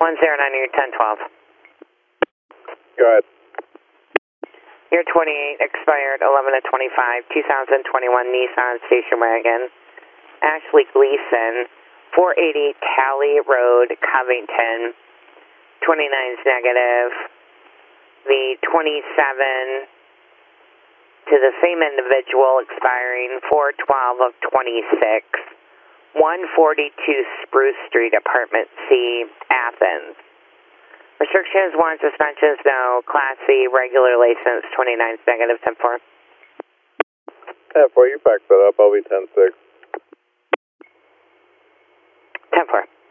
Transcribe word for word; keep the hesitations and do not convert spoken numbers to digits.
one zero nine, your ten twelve. Go ahead. Your twenty-eight expired eleven of twenty-five, two thousand twenty-one Nissan station wagon. Ashley Gleason, four eighty Tally Road, Covington. twenty-nine is negative. The twenty-seven to the same individual expiring four twelve of twenty-six. one forty-two Spruce Street, Apartment C, Athens. Restrictions, one, suspensions, no. Class C, regular license, twenty-nine is negative, ten four. ten four, you back that up, I'll be ten six. ten four.